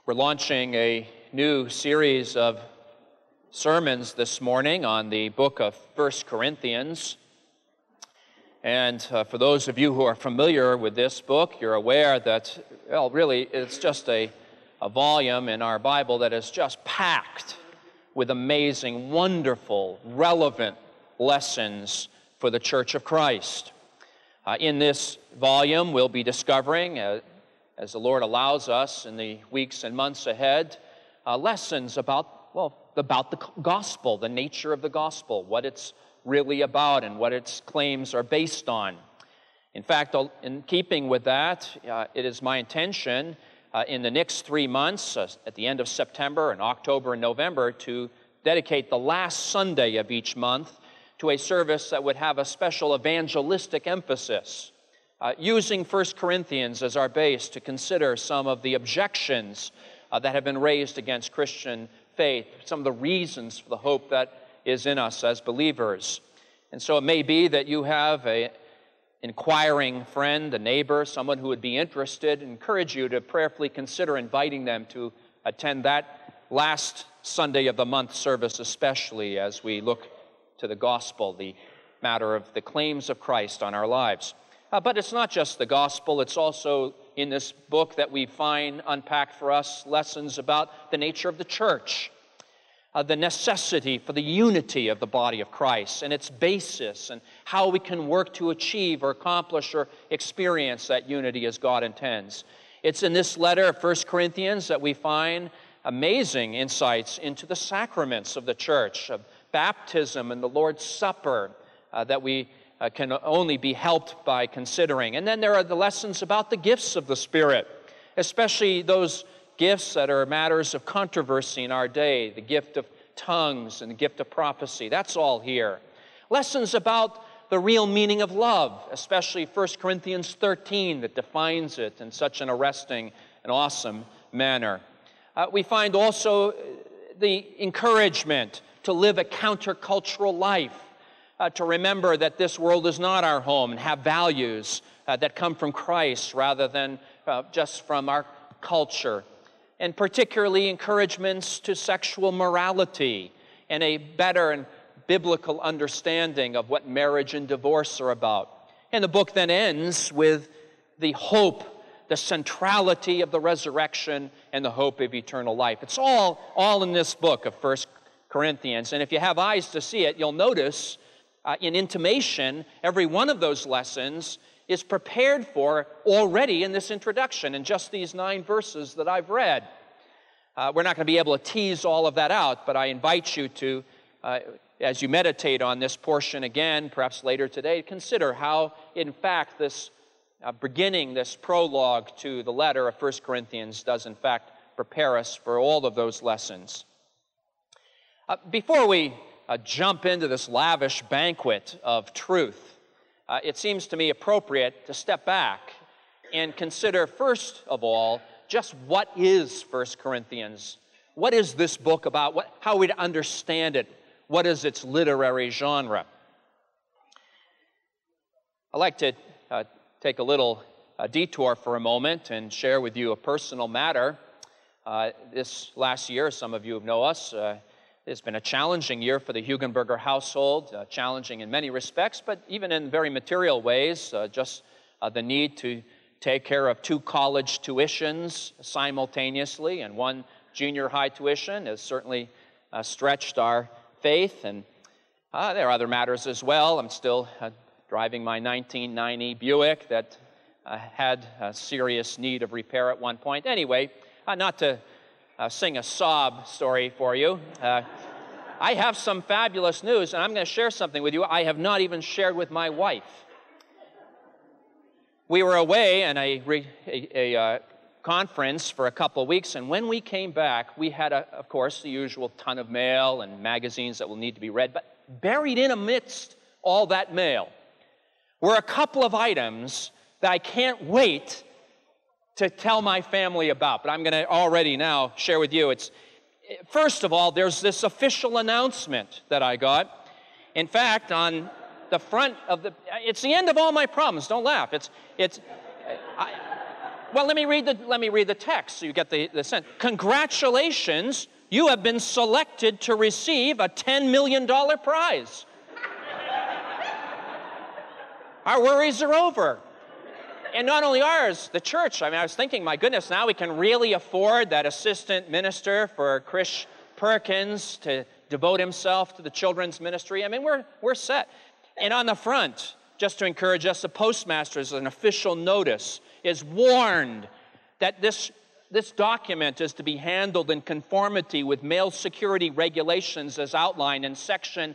We're launching a new series of sermons this morning on the book of 1 Corinthians. And for those of you who are familiar with this book, you're aware that, well, really, it's just a volume in our Bible that is just packed with amazing, wonderful, relevant lessons for the Church of Christ. In this volume, we'll be discovering, as the Lord allows us in the weeks and months ahead, lessons about the gospel, the nature of the gospel, what it's really about and what its claims are based on. In fact, in keeping with that, it is my intention in the next 3 months, at the end of September and October and November, to dedicate the last Sunday of each month to a service that would have a special evangelistic emphasis, using 1 Corinthians as our base to consider some of the objections that have been raised against Christian faith, some of the reasons for the hope that is in us as believers. And so it may be that you have an inquiring friend, a neighbor, someone who would be interested. I encourage you to prayerfully consider inviting them to attend that last Sunday of the month service, especially as we look to the gospel, the matter of the claims of Christ on our lives. But it's not just the gospel, it's also in this book that we find unpacked for us lessons about the nature of the church, the necessity for the unity of the body of Christ and its basis and how we can work to achieve or accomplish or experience that unity as God intends. It's in this letter of 1 Corinthians that we find amazing insights into the sacraments of the church, of baptism and the Lord's Supper, that we can only be helped by considering. And then there are the lessons about the gifts of the Spirit, especially those gifts that are matters of controversy in our day, the gift of tongues and the gift of prophecy. That's all here. Lessons about the real meaning of love, especially 1 Corinthians 13 that defines it in such an arresting and awesome manner. We find also the encouragement to live a countercultural life, to remember that this world is not our home and have values that come from Christ rather than just from our culture. And particularly encouragements to sexual morality and a better and biblical understanding of what marriage and divorce are about. And the book then ends with the hope, the centrality of the resurrection and the hope of eternal life. It's all in this book of 1 Corinthians. And if you have eyes to see it, you'll notice in intimation, every one of those lessons is prepared for already in this introduction, in just these 9 verses that I've read. We're not going to be able to tease all of that out, but I invite you to, as you meditate on this portion again, perhaps later today, consider how, in fact, this beginning, this prologue to the letter of 1 Corinthians does, in fact, prepare us for all of those lessons. Before we jump into this lavish banquet of truth, it seems to me appropriate to step back and consider, first of all, just what is 1 Corinthians? What is this book about? How are we to understand it? What is its literary genre? I'd like to take a little detour for a moment and share with you a personal matter. This last year, some of you know us, it's been a challenging year for the Hugenberger household, challenging in many respects, but even in very material ways, just the need to take care of 2 college tuitions simultaneously, and 1 junior high tuition has certainly stretched our faith, and there are other matters as well. I'm still driving my 1990 Buick that had a serious need of repair at one point. Anyway, not to sing a sob story for you. I have some fabulous news, and I'm going to share something with you I have not even shared with my wife. We were away in a conference for a couple of weeks, and when we came back, we had, of course, the usual ton of mail and magazines that will need to be read, but buried in amidst all that mail were a couple of items that I can't wait to tell my family about, but I'm going to already now share with you. First of all, there's this official announcement that I got. In fact, on the front of it's the end of all my problems. Don't laugh. Well, let me read the text so you get the sense. Congratulations, you have been selected to receive a $10 million prize. Our worries are over. And not only ours, the church. I was thinking, my goodness, now we can really afford that assistant minister for Chris Perkins to devote himself to the children's ministry. We're set. And on the front, just to encourage us, the postmaster, as an official notice, is warned that this document is to be handled in conformity with mail security regulations as outlined in Section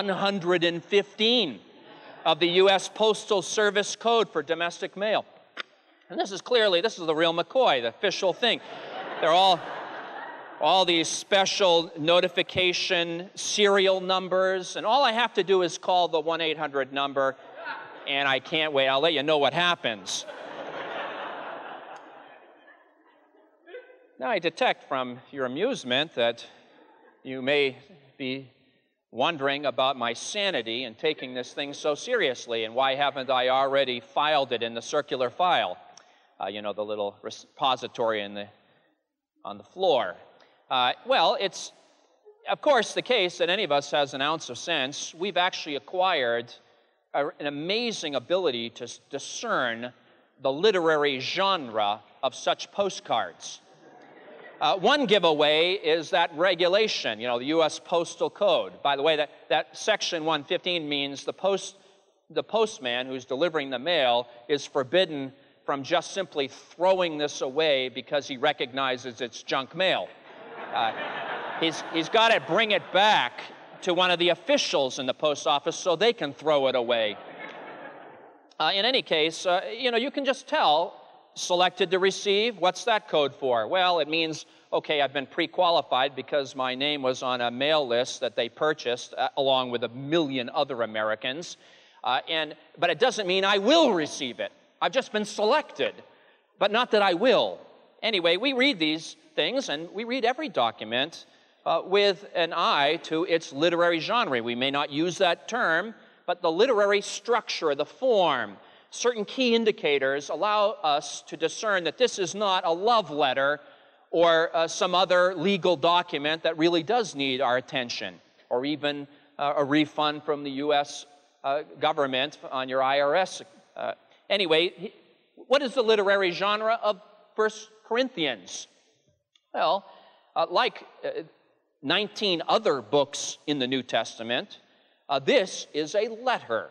115 of the U.S. Postal Service Code for domestic mail. And this is the real McCoy, the official thing. They're all these special notification serial numbers, and all I have to do is call the 1-800 number, and I can't wait. I'll let you know what happens. Now, I detect from your amusement that you may be wondering about my sanity in taking this thing so seriously, and why haven't I already filed it in the circular file? The little repository on the floor. Well, it's, of course, the case that any of us has an ounce of sense. We've actually acquired an amazing ability to discern the literary genre of such postcards. One giveaway is that regulation, the U.S. Postal Code. By the way, that Section 115 means the postman who's delivering the mail is forbidden from just simply throwing this away because he recognizes it's junk mail. He's got to bring it back to one of the officials in the post office so they can throw it away. In any case, you can just tell, selected to receive, what's that code for? Well, it means, okay, I've been pre-qualified because my name was on a mail list that they purchased along with 1 million other Americans. But it doesn't mean I will receive it. I've just been selected, but not that I will. Anyway, we read these things, and we read every document with an eye to its literary genre. We may not use that term, but the literary structure, the form, certain key indicators allow us to discern that this is not a love letter or some other legal document that really does need our attention, or even a refund from the U.S. government on your IRS. Anyway, what is the literary genre of 1 Corinthians? Well, like 19 other books in the New Testament, this is a letter.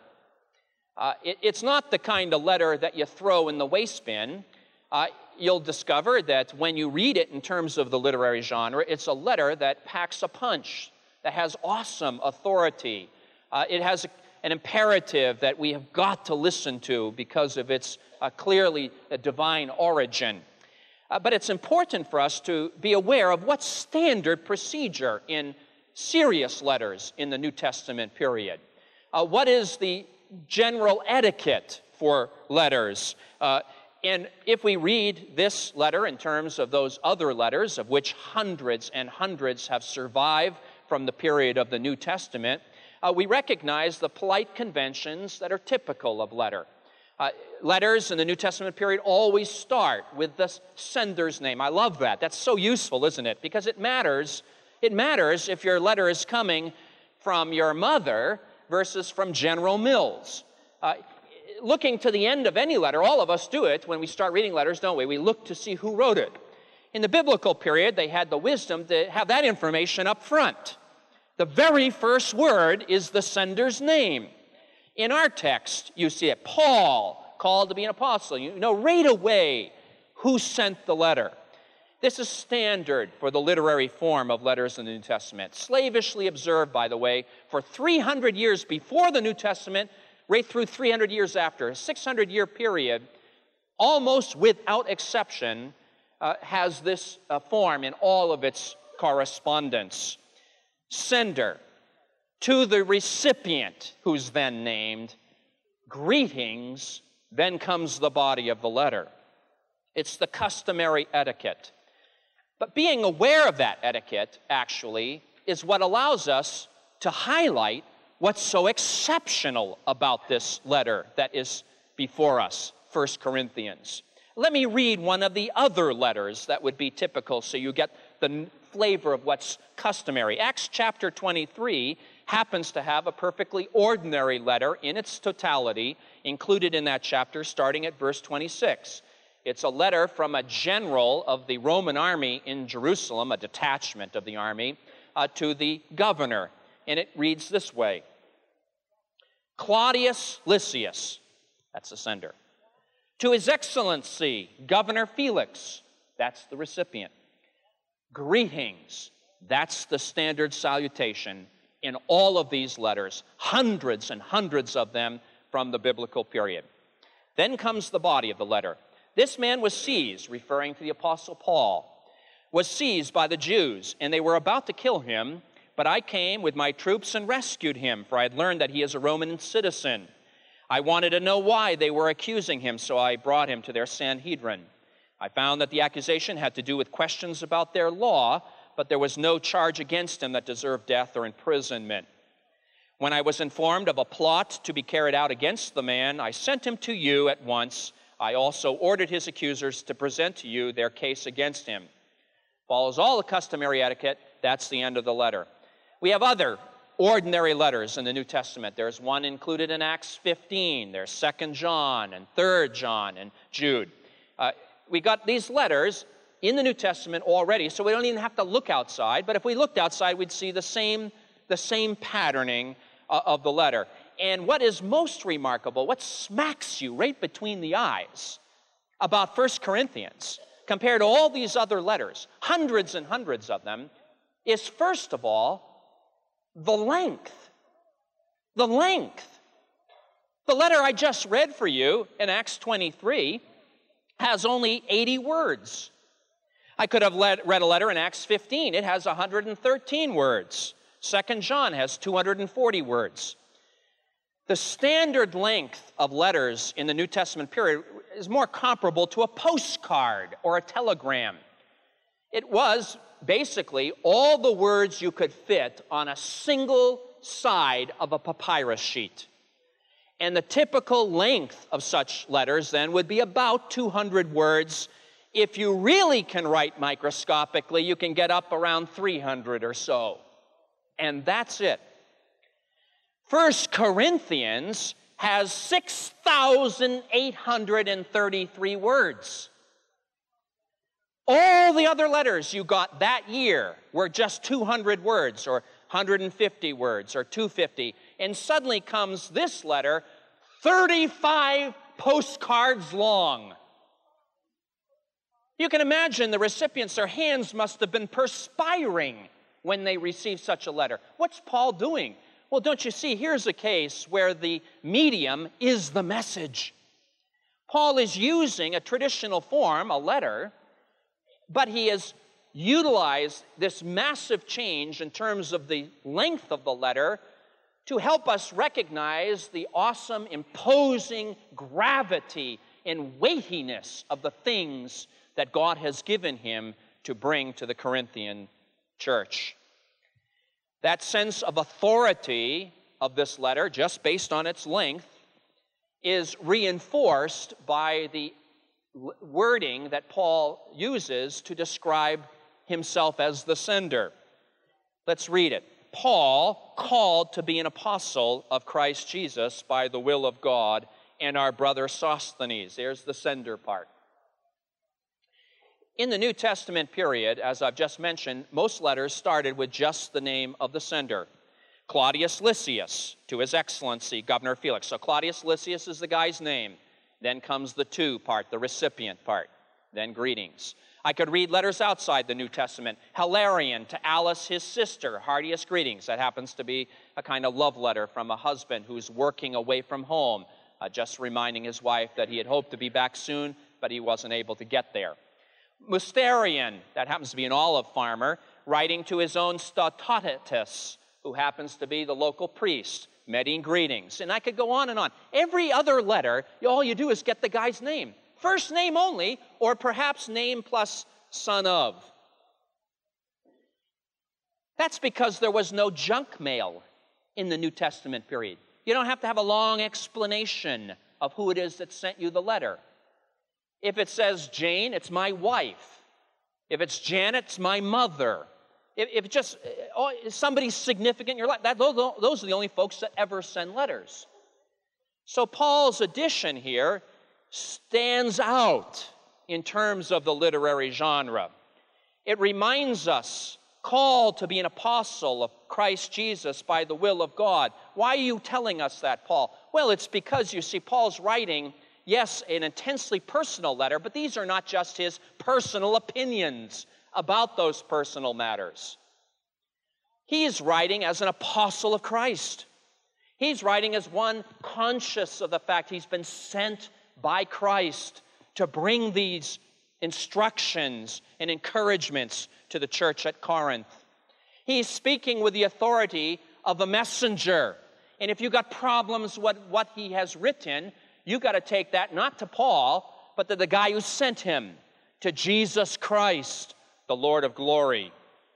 It's not the kind of letter that you throw in the waste bin. You'll discover that when you read it in terms of the literary genre, it's a letter that packs a punch, that has awesome authority. It has an imperative that we have got to listen to because of its clearly divine origin. But it's important for us to be aware of what's standard procedure in serious letters in the New Testament period. What is the general etiquette for letters? And if we read this letter in terms of those other letters, of which hundreds and hundreds have survived from the period of the New Testament, we recognize the polite conventions that are typical of letter. Letters in the New Testament period always start with the sender's name. I love that. That's so useful, isn't it? Because it matters. It matters if your letter is coming from your mother versus from General Mills. Looking to the end of any letter, all of us do it when we start reading letters, don't we? We look to see who wrote it. In the biblical period, they had the wisdom to have that information up front. The very first word is the sender's name. In our text, you see it, Paul, called to be an apostle. You know right away who sent the letter. This is standard for the literary form of letters in the New Testament. Slavishly observed, by the way, for 300 years before the New Testament, right through 300 years after, a 600-year period, almost without exception, has this form in all of its correspondence. Sender, to the recipient, who's then named, greetings, then comes the body of the letter. It's the customary etiquette. But being aware of that etiquette, actually, is what allows us to highlight what's so exceptional about this letter that is before us, 1 Corinthians. Let me read one of the other letters that would be typical so you get the flavor of what's customary. Acts chapter 23 happens to have a perfectly ordinary letter in its totality included in that chapter, starting at verse 26. It's a letter from a general of the Roman army in Jerusalem, a detachment of the army, to the governor. And it reads this way: Claudius Lysias, that's the sender, to His Excellency, Governor Felix, that's the recipient. Greetings, that's the standard salutation in all of these letters, hundreds and hundreds of them from the biblical period. Then comes the body of the letter. This man was seized, referring to the Apostle Paul, was seized by the Jews, and they were about to kill him, but I came with my troops and rescued him, for I had learned that he is a Roman citizen. I wanted to know why they were accusing him, so I brought him to their Sanhedrin. I found that the accusation had to do with questions about their law, but there was no charge against him that deserved death or imprisonment. When I was informed of a plot to be carried out against the man, I sent him to you at once. I also ordered his accusers to present to you their case against him. Follows all the customary etiquette. That's the end of the letter. We have other ordinary letters in the New Testament. There's one included in Acts 15. There's 2 John and 3 John and Jude. We got these letters in the New Testament already, so we don't even have to look outside. But if we looked outside, we'd see the same patterning of the letter. And what is most remarkable, what smacks you right between the eyes about 1 Corinthians, compared to all these other letters, hundreds and hundreds of them, is first of all, the length. The length. The letter I just read for you in Acts 23 has only 80 words. I could have read a letter in Acts 15. It has 113 words. 2 John has 240 words. The standard length of letters in the New Testament period is more comparable to a postcard or a telegram. It was basically all the words you could fit on a single side of a papyrus sheet. And the typical length of such letters then would be about 200 words. If you really can write microscopically, you can get up around 300 or so. And that's it. 1 Corinthians has 6,833 words. All the other letters you got that year were just 200 words or 150 words or 250. And suddenly comes this letter, 35 postcards long. You can imagine the recipients, their hands must have been perspiring when they received such a letter. What's Paul doing? Well, don't you see, here's a case where the medium is the message. Paul is using a traditional form, a letter, but he has utilized this massive change in terms of the length of the letter to help us recognize the awesome, imposing gravity and weightiness of the things that God has given him to bring to the Corinthian church. That sense of authority of this letter, just based on its length, is reinforced by the wording that Paul uses to describe himself as the sender. Let's read it. Paul, called to be an apostle of Christ Jesus by the will of God, and our brother Sosthenes. There's the sender part. In the New Testament period, as I've just mentioned, most letters started with just the name of the sender. Claudius Lysias, to His Excellency, Governor Felix. So Claudius Lysias is the guy's name. Then comes the to part, the recipient part. Then greetings. I could read letters outside the New Testament. Hilarion, to Alice, his sister, heartiest greetings. That happens to be a kind of love letter from a husband who's working away from home, just reminding his wife that he had hoped to be back soon, but he wasn't able to get there. Musterion, that happens to be an olive farmer, writing to his own Statutatus, who happens to be the local priest, many greetings. And I could go on and on. Every other letter, all you do is get the guy's name. First name only, or perhaps name plus son of. That's because there was no junk mail in the New Testament period. You don't have to have a long explanation of who it is that sent you the letter. If it says Jane, it's my wife. If it's Janet, it's my mother. If it's just somebody significant in your life, those are the only folks that ever send letters. So Paul's addition here stands out in terms of the literary genre. It reminds us, called to be an apostle of Christ Jesus by the will of God. Why are you telling us that, Paul? Well, it's because, you see, Paul's writing, yes, an intensely personal letter, but these are not just his personal opinions about those personal matters. He is writing as an apostle of Christ. He's writing as one conscious of the fact he's been sent by Christ to bring these instructions and encouragements to the church at Corinth. He's speaking with the authority of a messenger. And if you've got problems with what he has written, you've got to take that not to Paul, but to the guy who sent him, to Jesus Christ, the Lord of glory.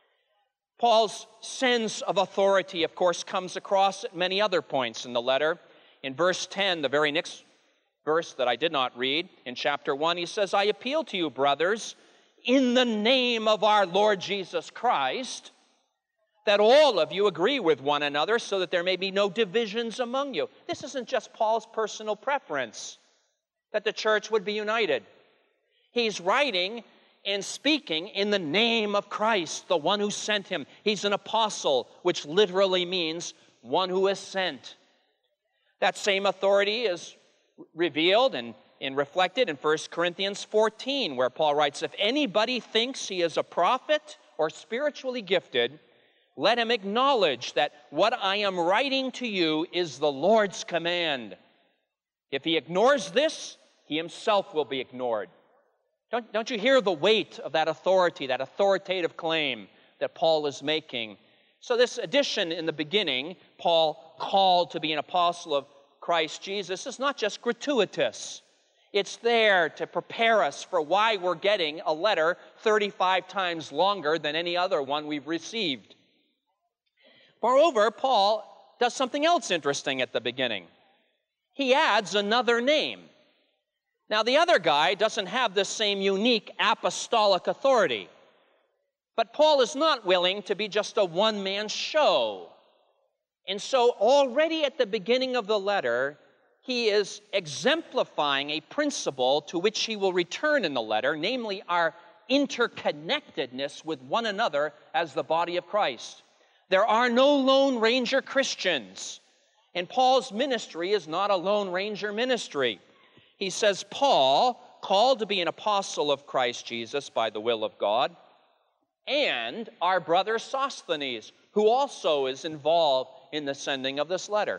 Paul's sense of authority, of course, comes across at many other points in the letter. In verse 10, the very next verse that I did not read, in chapter 1, he says, I appeal to you, brothers, in the name of our Lord Jesus Christ, that all of you agree with one another so that there may be no divisions among you. This isn't just Paul's personal preference, that the church would be united. He's writing and speaking in the name of Christ, the one who sent him. He's an apostle, which literally means one who is sent. That same authority is revealed and reflected in 1 Corinthians 14, where Paul writes, if anybody thinks he is a prophet or spiritually gifted, let him acknowledge that what I am writing to you is the Lord's command. If he ignores this, he himself will be ignored. Don't you hear the weight of that authority, that authoritative claim that Paul is making? So this addition in the beginning, Paul called to be an apostle of Christ Jesus, is not just gratuitous. It's there to prepare us for why we're getting a letter 35 times longer than any other one we've received. Moreover, Paul does something else interesting at the beginning. He adds another name. Now, the other guy doesn't have the same unique apostolic authority, but Paul is not willing to be just a one-man show. And so already at the beginning of the letter, he is exemplifying a principle to which he will return in the letter, namely our interconnectedness with one another as the body of Christ. There are no Lone Ranger Christians, and Paul's ministry is not a Lone Ranger ministry. He says, Paul, called to be an apostle of Christ Jesus by the will of God, and our brother Sosthenes, who also is involved in the sending of this letter.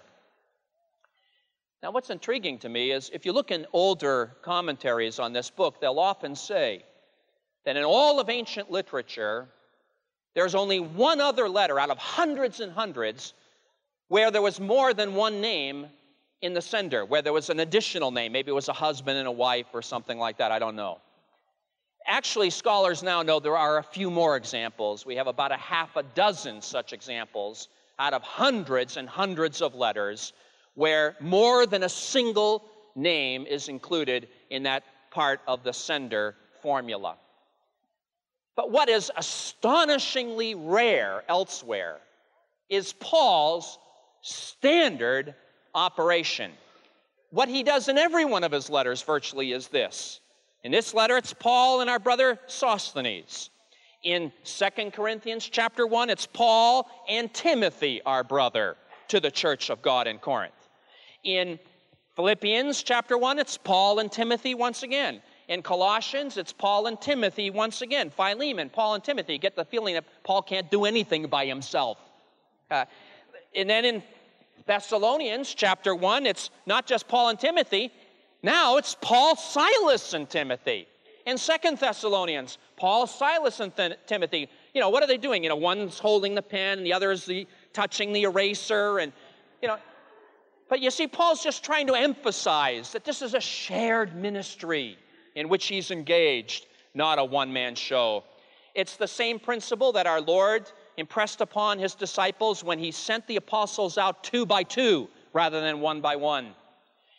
Now, what's intriguing to me is if you look in older commentaries on this book, they'll often say that in all of ancient literature, there's only one other letter out of hundreds and hundreds where there was more than one name in the sender, where there was an additional name. Maybe it was a husband and a wife or something like that. I don't know. Actually, scholars now know there are a few more examples. We have about a half a dozen such examples out of hundreds and hundreds of letters where more than a single name is included in that part of the sender formula. But what is astonishingly rare elsewhere is Paul's standard operation. What he does in every one of his letters virtually is this. In this letter, it's Paul and our brother Sosthenes. In 2 Corinthians chapter 1, it's Paul and Timothy, our brother, to the church of God in Corinth. In Philippians chapter 1, it's Paul and Timothy once again. In Colossians, it's Paul and Timothy once again. Philemon, Paul and Timothy. Get the feeling that Paul can't do anything by himself. And then in Thessalonians chapter 1, it's not just Paul and Timothy. Now it's Paul, Silas, and Timothy. In 2 Thessalonians, Paul, Silas, and Timothy. You know, what are they doing? You know, one's holding the pen, and the other is touching the eraser, and, you know. But you see, Paul's just trying to emphasize that this is a shared ministry in which he's engaged, not a one-man show. It's the same principle that our Lord impressed upon his disciples when he sent the apostles out 2 by 2 rather than 1 by 1.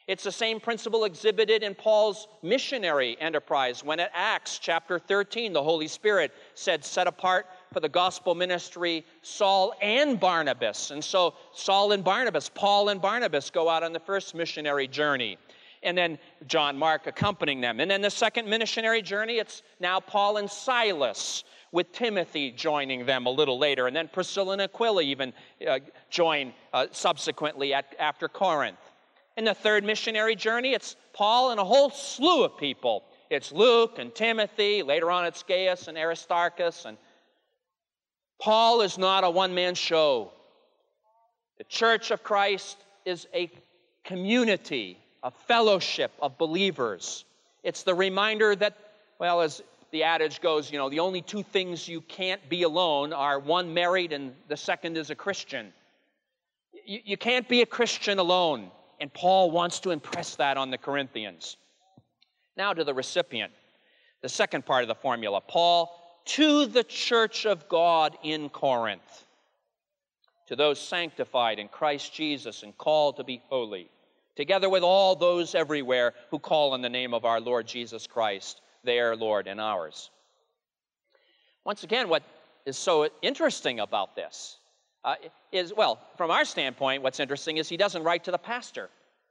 It's the same principle exhibited in Paul's missionary enterprise when at Acts chapter 13, the Holy Spirit said, set apart for the gospel ministry Saul and Barnabas. And so Saul and Barnabas, Paul and Barnabas go out on the first missionary journey. And then John Mark accompanying them. And then the second missionary journey, it's now Paul and Silas, with Timothy joining them a little later. And then Priscilla and Aquila even join subsequently after Corinth. In the third missionary journey, it's Paul and a whole slew of people. It's Luke and Timothy. Later on, it's Gaius and Aristarchus. And Paul is not a one-man show. The Church of Christ is a community, a fellowship of believers. It's the reminder that, well, as the adage goes, the only two things you can't be alone are one married and the second is a Christian. You can't be a Christian alone. And Paul wants to impress that on the Corinthians. Now to the recipient, the second part of the formula. Paul, to the church of God in Corinth, to those sanctified in Christ Jesus and called to be holy, together with all those everywhere who call on the name of our Lord Jesus Christ, their Lord and ours. Once again, what is so interesting about this is, well, from our standpoint, what's interesting is he doesn't write to the pastor.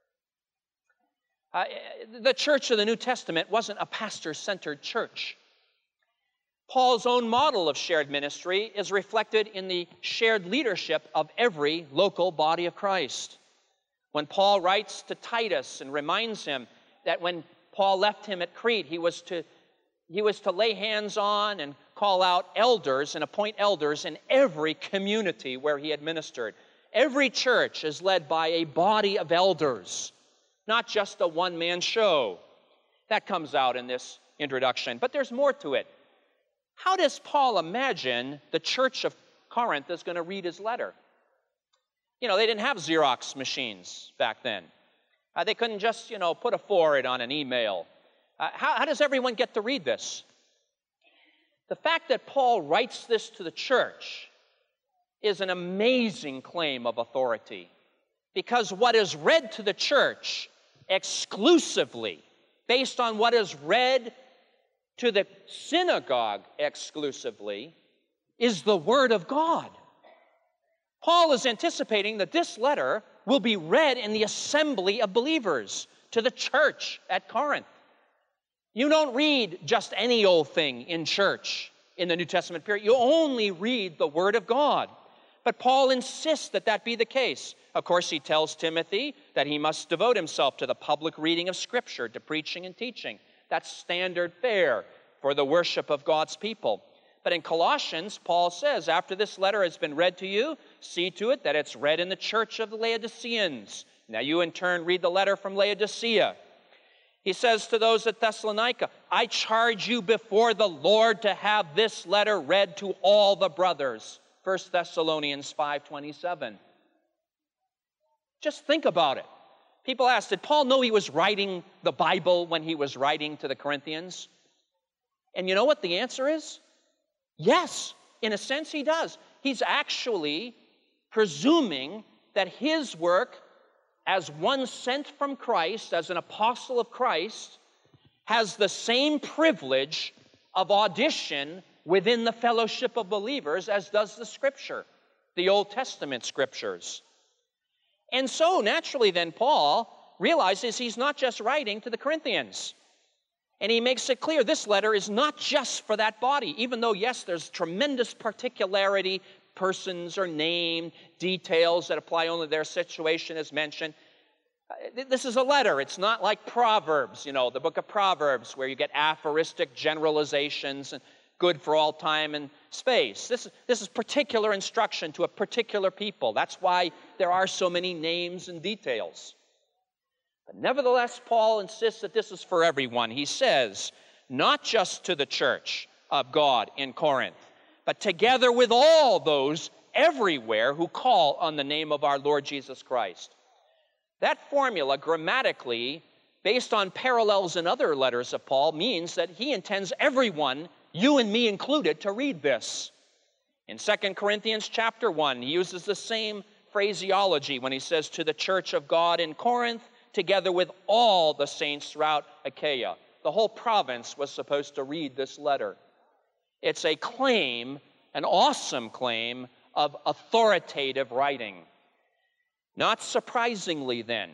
The church of the New Testament wasn't a pastor-centered church. Paul's own model of shared ministry is reflected in the shared leadership of every local body of Christ. When Paul writes to Titus and reminds him that when Paul left him at Crete, he was to lay hands on and call out elders and appoint elders in every community where he had ministered. Every church is led by a body of elders, not just a one-man show. That comes out in this introduction. But there's more to it. How does Paul imagine the church of Corinth is going to read his letter? They didn't have Xerox machines back then. They couldn't just, put a forward on an email. How does everyone get to read this? The fact that Paul writes this to the church is an amazing claim of authority, because what is read to the church exclusively, based on what is read to the synagogue exclusively, is the Word of God. Paul is anticipating that this letter will be read in the assembly of believers to the church at Corinth. You don't read just any old thing in church in the New Testament period. You only read the Word of God. But Paul insists that that be the case. Of course, he tells Timothy that he must devote himself to the public reading of Scripture, to preaching and teaching. That's standard fare for the worship of God's people. But in Colossians, Paul says, after this letter has been read to you, see to it that it's read in the church of the Laodiceans. Now you in turn read the letter from Laodicea. He says to those at Thessalonica, I charge you before the Lord to have this letter read to all the brothers. 1 Thessalonians 5:27. Just think about it. People ask, did Paul know he was writing the Bible when he was writing to the Corinthians? And you know what the answer is? Yes, in a sense he does. He's actually presuming that his work as one sent from Christ, as an apostle of Christ, has the same privilege of audition within the fellowship of believers as does the Scripture, the Old Testament Scriptures. And so, naturally then, Paul realizes he's not just writing to the Corinthians. And he makes it clear this letter is not just for that body, even though, yes, there's tremendous particularity, persons are named, details that apply only to their situation is mentioned. This is a letter. It's not like Proverbs, the book of Proverbs, where you get aphoristic generalizations and good for all time and space. This is particular instruction to a particular people. That's why there are so many names and details. But nevertheless, Paul insists that this is for everyone. He says, not just to the church of God in Corinth, but together with all those everywhere who call on the name of our Lord Jesus Christ. That formula, grammatically, based on parallels in other letters of Paul, means that he intends everyone, you and me included, to read this. In 2 Corinthians chapter 1, he uses the same phraseology when he says, to the church of God in Corinth, together with all the saints throughout Achaia. The whole province was supposed to read this letter. It's a claim, an awesome claim of authoritative writing. Not surprisingly then,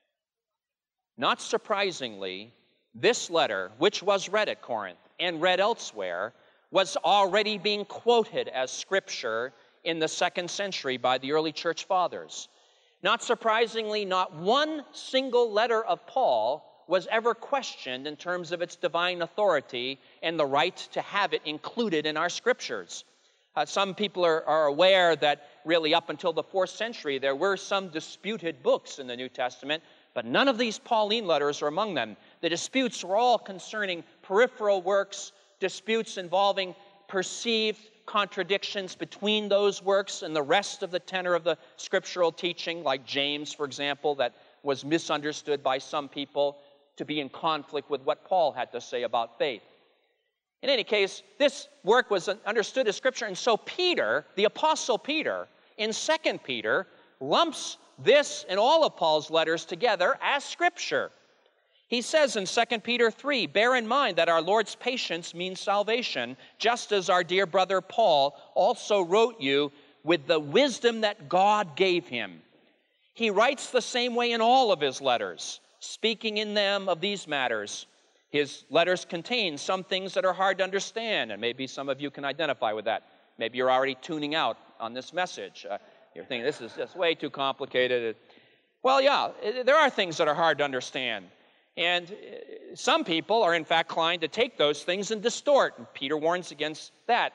this letter, which was read at Corinth and read elsewhere, was already being quoted as Scripture in the 2nd century by the early church fathers. Not surprisingly, not one single letter of Paul was ever questioned in terms of its divine authority and the right to have it included in our Scriptures. Some people are aware that really up until the 4th century, there were some disputed books in the New Testament, but none of these Pauline letters are among them. The disputes were all concerning peripheral works, disputes involving perceived contradictions between those works and the rest of the tenor of the scriptural teaching, like James, for example, that was misunderstood by some people to be in conflict with what Paul had to say about faith. In any case, this work was understood as Scripture, and so Peter, the Apostle Peter, in 2 Peter, lumps this and all of Paul's letters together as Scripture. He says in 2 Peter 3, "Bear in mind that our Lord's patience means salvation, just as our dear brother Paul also wrote you with the wisdom that God gave him." He writes the same way in all of his letters, speaking in them of these matters. His letters contain some things that are hard to understand, and maybe some of you can identify with that. Maybe you're already tuning out on this message. You're thinking, this is just way too complicated. Well, yeah, there are things that are hard to understand. And some people are, in fact, inclined to take those things and distort. And Peter warns against that,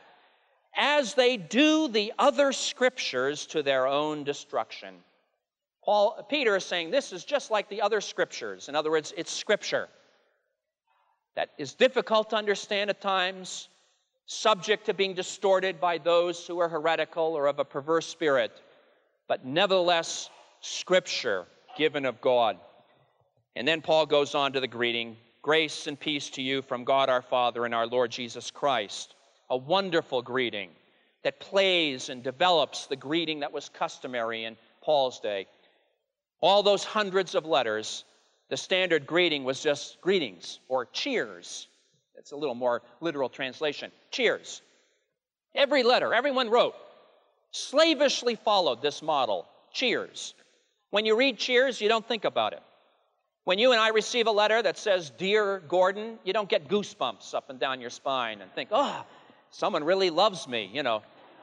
as they do the other Scriptures to their own destruction. Peter is saying this is just like the other Scriptures. In other words, it's Scripture that is difficult to understand at times, subject to being distorted by those who are heretical or of a perverse spirit, but nevertheless, Scripture given of God. And then Paul goes on to the greeting, "Grace and peace to you from God our Father and our Lord Jesus Christ." A wonderful greeting that plays and develops the greeting that was customary in Paul's day. All those hundreds of letters, the standard greeting was just greetings or cheers. It's a little more literal translation. Cheers. Every letter, everyone wrote, slavishly followed this model. Cheers. When you read cheers, you don't think about it. When you and I receive a letter that says, "Dear Gordon," you don't get goosebumps up and down your spine and think, "Oh, someone really loves me," No,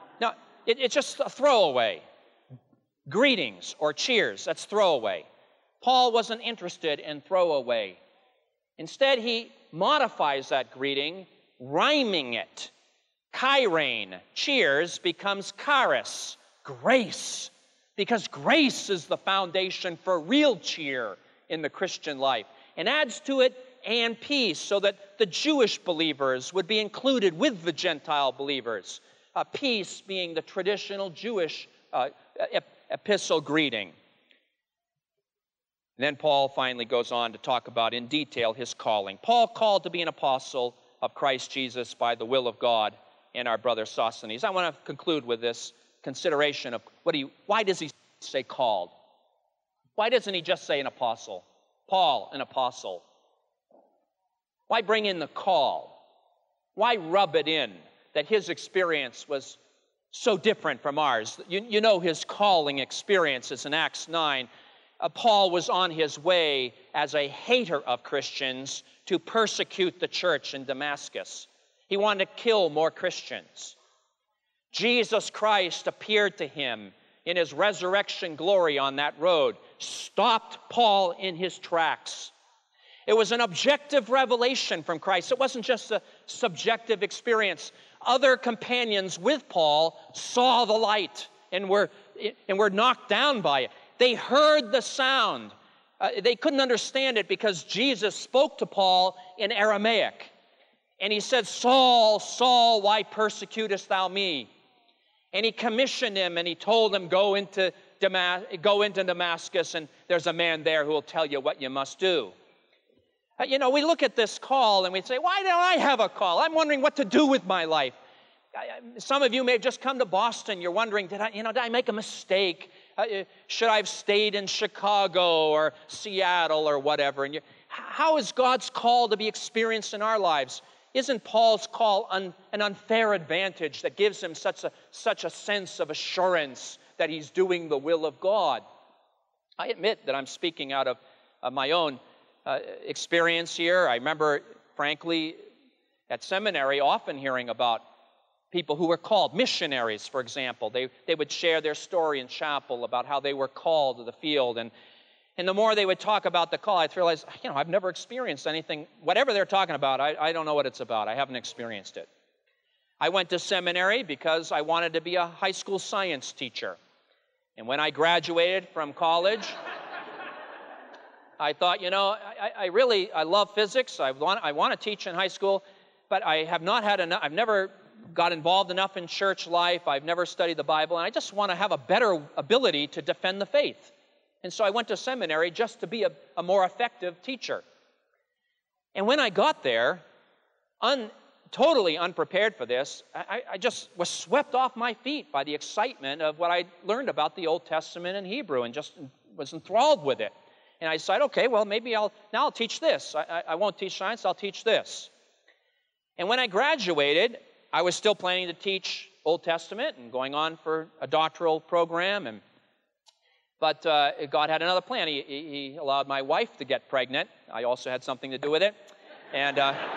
it's just a throwaway. Greetings or cheers, that's throwaway. Paul wasn't interested in throwaway. Instead, he modifies that greeting, rhyming it. Chairane, cheers, becomes charis, grace, because grace is the foundation for real cheer in the Christian life, and adds to it "and peace," so that the Jewish believers would be included with the Gentile believers. Peace being the traditional Jewish epistle greeting. And then Paul finally goes on to talk about in detail his calling. Paul called to be an apostle of Christ Jesus by the will of God, and our brother Sosthenes. I want to conclude with this consideration of why does he say called? Why doesn't he just say an apostle? Paul, an apostle. Why bring in the call? Why rub it in that his experience was so different from ours? You know his calling experiences in Acts 9. Paul was on his way as a hater of Christians to persecute the church in Damascus. He wanted to kill more Christians. Jesus Christ appeared to him in his resurrection glory on that road, stopped Paul in his tracks. It was an objective revelation from Christ. It wasn't just a subjective experience. Other companions with Paul saw the light and were knocked down by it. They heard the sound. They couldn't understand it because Jesus spoke to Paul in Aramaic. And he said, "Saul, Saul, why persecutest thou me?" And he commissioned him and he told him, go into Damascus, and there's a man there who will tell you what you must do. We look at this call and we say, why don't I have a call? I'm wondering what to do with my life. Some of you may have just come to Boston. You're wondering, did I make a mistake? should I have stayed in Chicago or Seattle or whatever? And how is God's call to be experienced in our lives? Isn't Paul's call an unfair advantage that gives him such a sense of assurance that he's doing the will of God? I admit that I'm speaking out of my own experience here. I remember, frankly, at seminary often hearing about people who were called, missionaries, for example. They would share their story in chapel about how they were called to the field. And the more they would talk about the call, I'd realize, I've never experienced anything. Whatever they're talking about, I don't know what it's about. I haven't experienced it. I went to seminary because I wanted to be a high school science teacher. And when I graduated from college, I thought, I love physics. I want to teach in high school, but I have not had enough. I've never got involved enough in church life. I've never studied the Bible, and I just want to have a better ability to defend the faith. And so I went to seminary just to be a more effective teacher. And when I got there, totally unprepared for this, I just was swept off my feet by the excitement of what I learned about the Old Testament and Hebrew, and just was enthralled with it. And I decided, okay, well, maybe I'll teach this. I won't teach science, I'll teach this. And when I graduated, I was still planning to teach Old Testament and going on for a doctoral program. But God had another plan. He allowed my wife to get pregnant. I also had something to do with it. And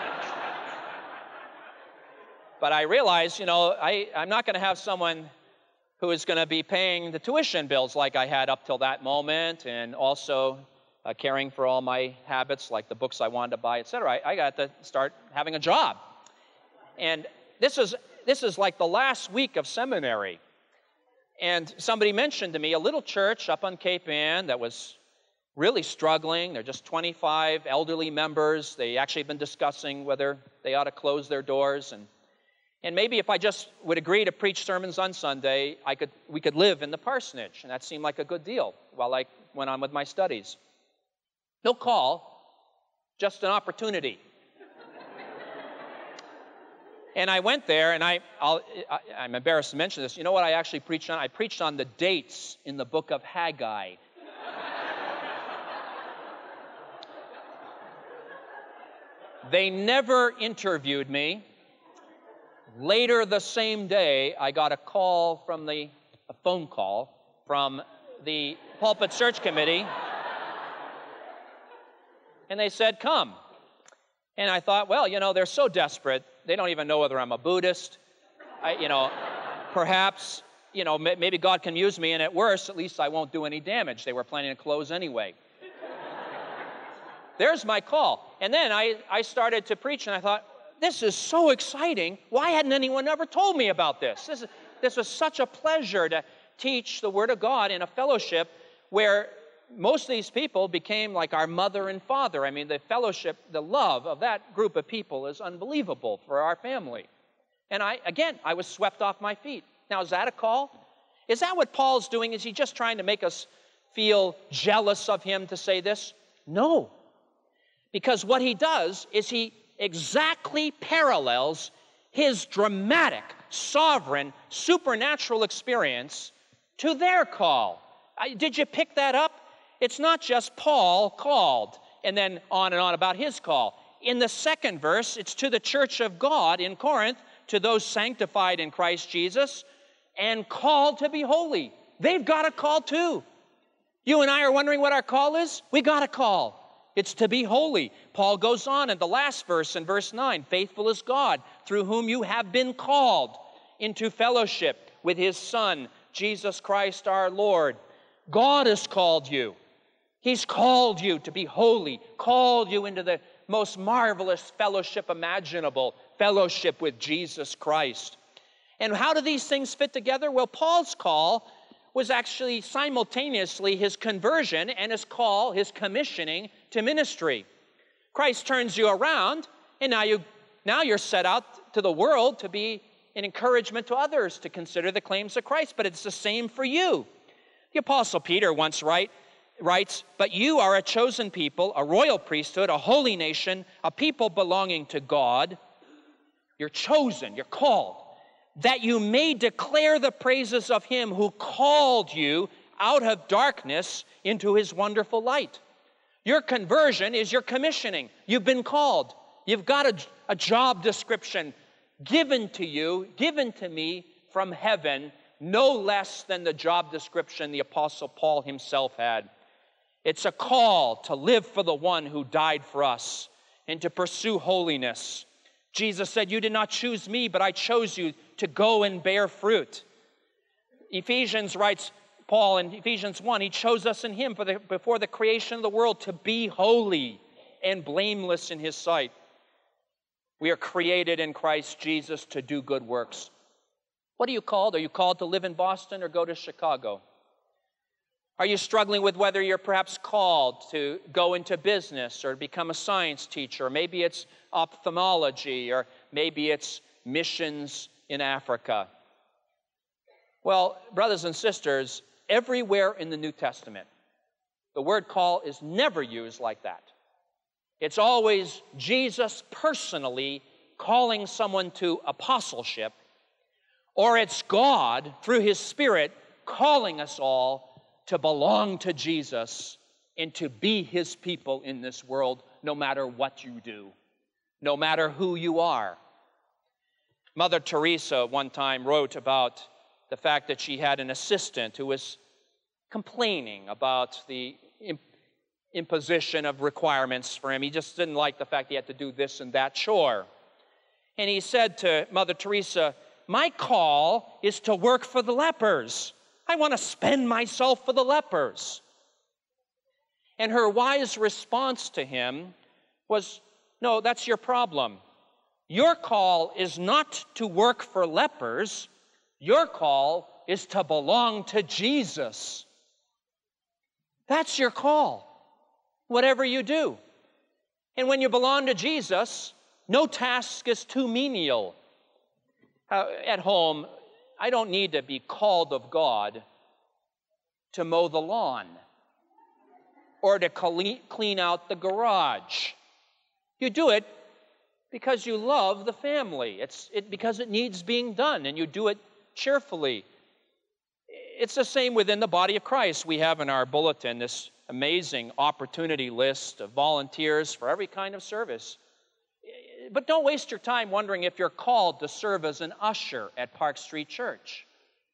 but I realized, I'm not going to have someone who is going to be paying the tuition bills like I had up till that moment, and also caring for all my habits, like the books I wanted to buy, etc. I got to start having a job. And this is like the last week of seminary. And somebody mentioned to me a little church up on Cape Ann that was really struggling. They're just 25 elderly members. They actually have been discussing whether they ought to close their doors. And maybe if I just would agree to preach sermons on Sunday, we could live in the parsonage. And that seemed like a good deal while I went on with my studies. No call, just an opportunity. And I went there, and I'm embarrassed to mention this. You know what I actually preached on? I preached on the dates in the book of Haggai. They never interviewed me. Later the same day, I got a phone call from the Pulpit Search Committee, and they said, come. And I thought, well, they're so desperate, they don't even know whether I'm a Buddhist. Perhaps, maybe God can use me, and at worst, at least I won't do any damage. They were planning to close anyway. There's my call. And then I started to preach, and I thought, this is so exciting. Why hadn't anyone ever told me about this? This was such a pleasure to teach the Word of God in a fellowship where most of these people became like our mother and father. I mean, the fellowship, the love of that group of people is unbelievable for our family. And I was swept off my feet. Now, is that a call? Is that what Paul's doing? Is he just trying to make us feel jealous of him to say this? No. Because what he does is he exactly parallels his dramatic, sovereign, supernatural experience to their call. Did you pick that up? It's not just Paul called and then on and on about his call. In the second verse, it's to the church of God in Corinth, to those sanctified in Christ Jesus and called to be holy. They've got a call too. You and I are wondering what our call is? We got a call. It's to be holy. Paul goes on in the last verse, in verse 9, faithful is God, through whom you have been called into fellowship with his Son, Jesus Christ our Lord. God has called you. He's called you to be holy, called you into the most marvelous fellowship imaginable, fellowship with Jesus Christ. And how do these things fit together? Well, Paul's call was actually simultaneously his conversion and his call, his commissioning to ministry. Christ turns you around, and now you're set out to the world to be an encouragement to others to consider the claims of Christ, but it's the same for you. The Apostle Peter once writes, but you are a chosen people, a royal priesthood, a holy nation, a people belonging to God. You're chosen, you're called, that you may declare the praises of him who called you out of darkness into His wonderful light. Your conversion is your commissioning. You've been called. You've got a job description given to you, given to me from heaven, no less than the job description the Apostle Paul himself had. It's a call to live for the one who died for us and to pursue holiness. Jesus said, "You did not choose me, but I chose you to go and bear fruit." Ephesians writes, Paul in Ephesians 1, He chose us in Him before the creation of the world to be holy and blameless in His sight. We are created in Christ Jesus to do good works. What are you called? Are you called to live in Boston or go to Chicago? Are you struggling with whether you're perhaps called to go into business or become a science teacher? Maybe it's ophthalmology, or maybe it's missions in Africa. Well, brothers and sisters, everywhere in the New Testament, the word call is never used like that. It's always Jesus personally calling someone to apostleship, or it's God, through His Spirit, calling us all to belong to Jesus and to be His people in this world, no matter what you do, no matter who you are. Mother Teresa one time wrote about the fact that she had an assistant who was complaining about the imposition of requirements for him. He just didn't like the fact he had to do this and that chore. And he said to Mother Teresa, "My call is to work for the lepers. I want to spend myself for the lepers." And her wise response to him was, "No, that's your problem. Your call is not to work for lepers. Your call is to belong to Jesus. That's your call, whatever you do. And when you belong to Jesus, no task is too menial. At home, I don't need to be called of God to mow the lawn or to clean out the garage. You do it because you love the family. It's because it needs being done, and you do it cheerfully. It's the same within the body of Christ. We have in our bulletin this amazing opportunity list of volunteers for every kind of service. But don't waste your time wondering if you're called to serve as an usher at Park Street Church.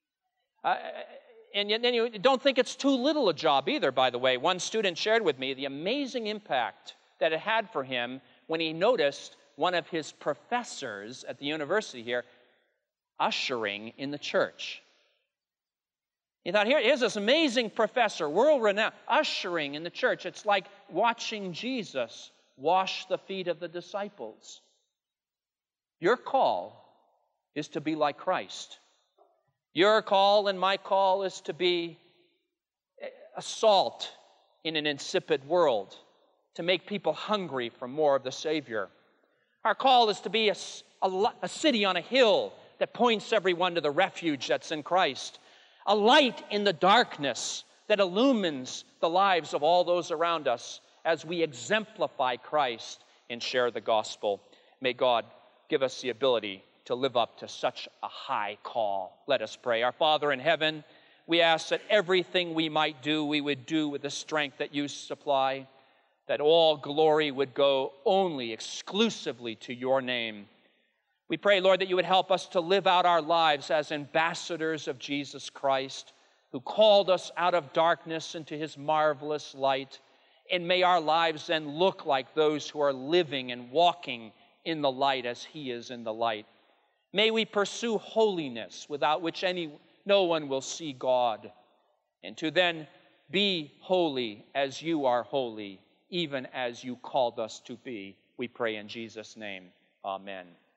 And then you don't think it's too little a job either, by the way. One student shared with me the amazing impact that it had for him when he noticed one of his professors at the university here ushering in the church. He thought, here's this amazing professor, world-renowned, ushering in the church. It's like watching Jesus wash the feet of the disciples. Your call is to be like Christ. Your call and my call is to be a salt in an insipid world, to make people hungry for more of the Savior. Our call is to be a city on a hill that points everyone to the refuge that's in Christ. A light in the darkness that illumines the lives of all those around us as we exemplify Christ and share the gospel. May God give us the ability to live up to such a high call. Let us pray. Our Father in heaven, we ask that everything we might do, we would do with the strength that you supply, that all glory would go only exclusively to your name. We pray, Lord, that you would help us to live out our lives as ambassadors of Jesus Christ, who called us out of darkness into his marvelous light. And may our lives then look like those who are living and walking in the light as he is in the light. May we pursue holiness, without which no one will see God, and to then be holy as you are holy, even as you called us to be. We pray in Jesus' name. Amen.